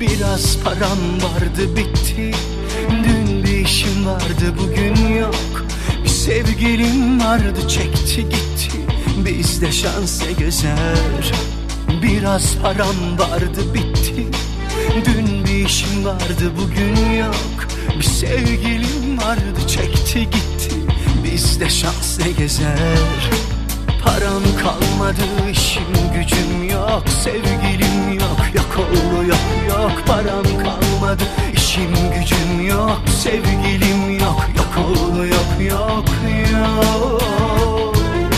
Biraz param vardı bitti, dün bir işim vardı bugün yok. Bir sevgilim vardı çekti gitti, bizde şans ne gezer. Biraz param vardı bitti, dün bir işim vardı bugün yok. Bir sevgilim vardı çekti gitti, bizde şans ne gezer. Param kalmadı, işim gücüm yok, sevgilim yok, yok oldu yok yok. Param kalmadı, işim gücüm yok, sevgilim yok, yok oldu yok yok yok.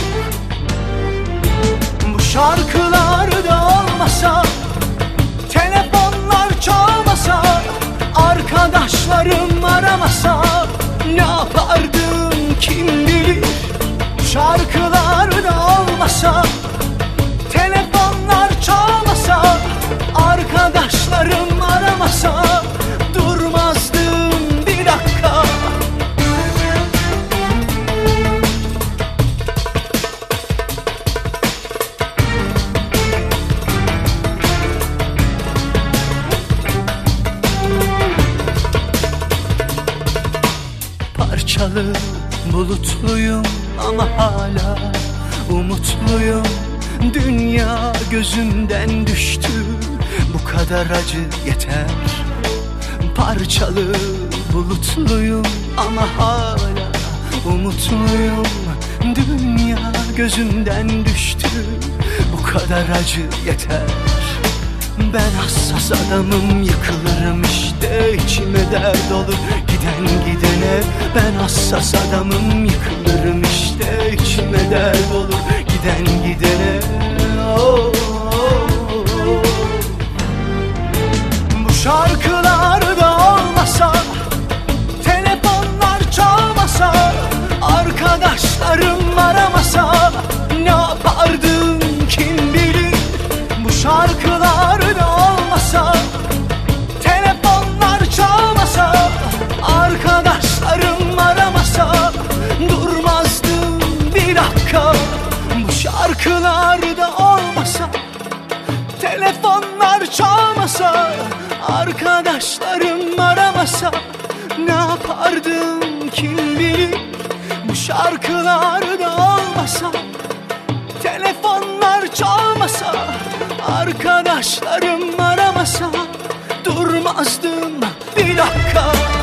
Bu şarkılar da olmasa, telefonlar çalmasa, arkadaşlarım aramasa, ne yapardım kim bilir. Şarkılar da olmasa, telefonlar çalmasa, arkadaşlarım aramasa, durmazdım bir dakika. Parçalı, bulutluyum ama hala umutluyum. Dünya gözümden düştü, bu kadar acı yeter. Parçalı, bulutluyum ama hala umutluyum. Dünya gözümden düştü, bu kadar acı yeter. Ben hassas adamım, yıkılırım işte, içime dert olur giden gidene. Ben hassas adamım, yıkılırım işte, içime dert olur giden gidene. Oh, oh, oh. Bu şarkılar da olmasa, telefonlar çalmasa, arkadaşlarım aramasa, ne yapardım kim bilir. Bu şarkılar da olmasa, telefonlar çalmasa, arkadaşlarım aramasa, durmazdım bir dakika. Bu şarkılar da olmasa, telefonlar çalmasa, arkadaşlarım aramasa, ne yapardım kim bilir. Bu şarkılar da olmasa, telefonlar çalmasa, arkadaşlarım aramasa, durmazdım bir dakika.